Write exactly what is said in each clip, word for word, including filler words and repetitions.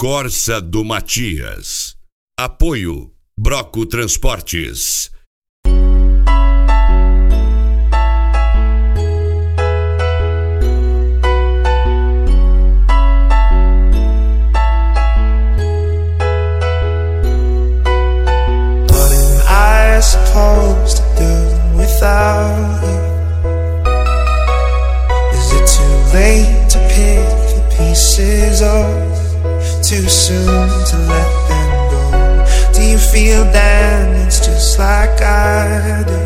Corsa do Matias. Apoio Broco Transportes. Supposed to do without you? Is it too late to pick the pieces up? Too soon to let them go? Do you feel damaged just like I do?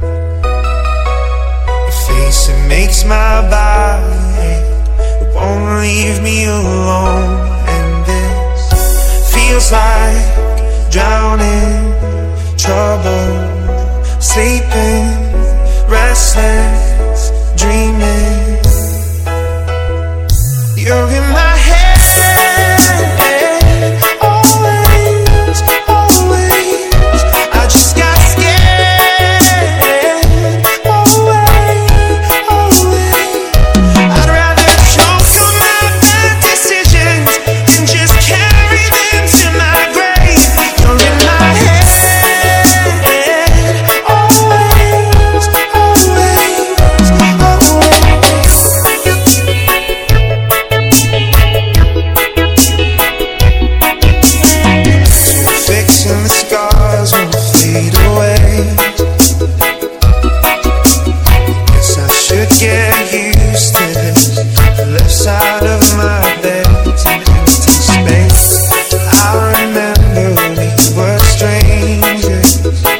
Your face, it makes my body ache. It won't leave me alone. And this feels like drowning. Trouble, sleeping, restless, dreaming. You're in my head, always, always. I just got scared, always, always. I'd rather choke on my bad decisions than just carry them to my grave. You're in my head. Get used to this. The left side of my bed's an empty space. I remember we were strangers.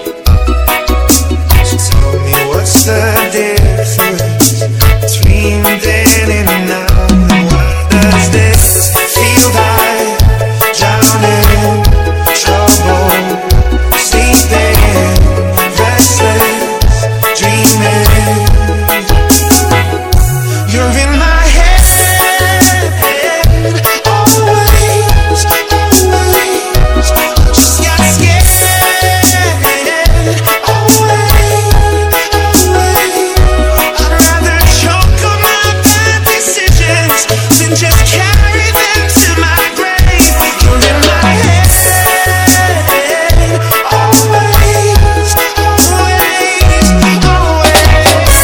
So tell me, what's the difference between then and now? And why does this feel like drowning, trouble, sleeping, restless, dreaming? You're in my head, always, always. I just got scared, always, always. I'd rather choke on my bad decisions than just carry them to my grave. You're in my head, always, always, always.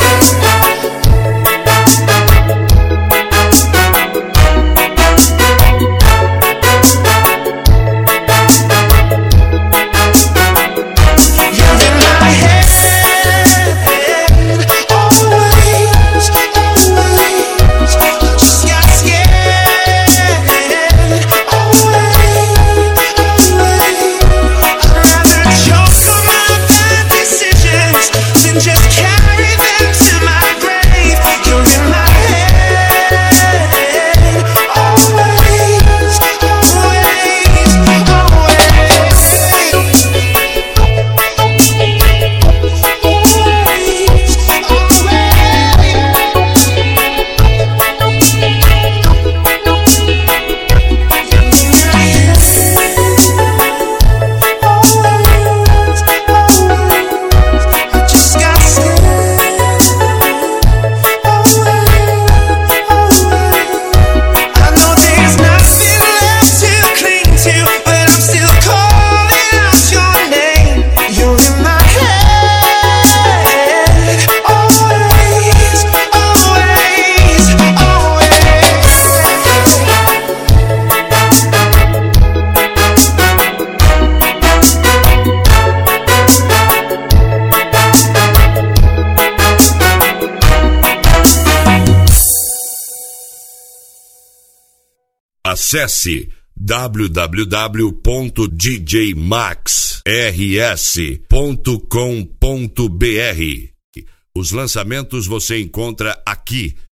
Acesse w w w ponto d j max r s ponto com ponto b r. Os lançamentos você encontra aqui